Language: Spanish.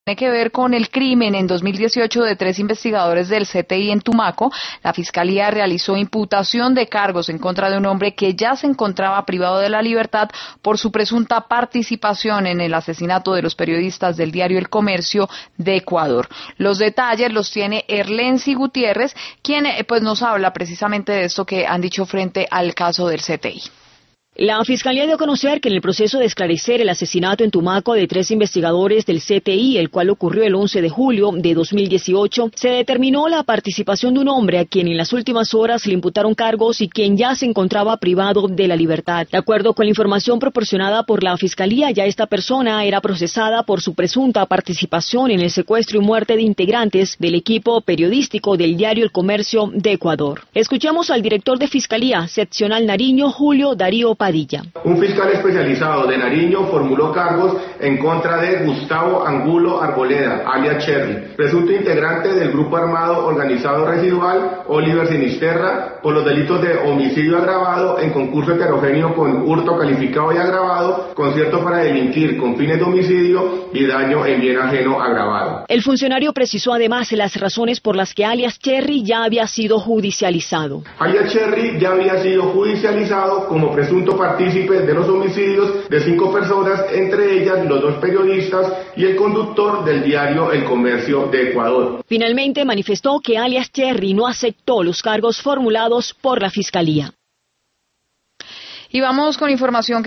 Tiene que ver con el crimen en 2018 de 3 investigadores del CTI en Tumaco. La Fiscalía realizó imputación de cargos en contra de un hombre que ya se encontraba privado de la libertad por su presunta participación en el asesinato de los periodistas del diario El Comercio de Ecuador. Los detalles los tiene Erlensi Gutiérrez, quien nos habla precisamente de esto que han dicho frente al caso del CTI. La Fiscalía dio a conocer que en el proceso de esclarecer el asesinato en Tumaco de 3 investigadores del CTI, el cual ocurrió el 11 de julio de 2018, se determinó la participación de un hombre a quien en las últimas horas le imputaron cargos y quien ya se encontraba privado de la libertad. De acuerdo con la información proporcionada por la Fiscalía, ya esta persona era procesada por su presunta participación en el secuestro y muerte de integrantes del equipo periodístico del diario El Comercio de Ecuador. Escuchamos al director de Fiscalía Seccional Nariño, Julio Darío Padilla. Un fiscal especializado de Nariño formuló cargos en contra de Gustavo Angulo Arboleda, alias Cherry, presunto integrante del grupo armado organizado residual Oliver Sinisterra, por los delitos de homicidio agravado en concurso heterogéneo con hurto calificado y agravado, concierto para delinquir con fines de homicidio y daño en bien ajeno agravado. El funcionario precisó además las razones por las que alias Cherry ya había sido judicializado. Alias Cherry ya había sido judicializado como presunto partícipe de los homicidios de 5 personas, entre ellas los 2 periodistas y el conductor del diario El Comercio de Ecuador. Finalmente manifestó que alias Cherry no aceptó los cargos formulados por la Fiscalía. Y vamos con información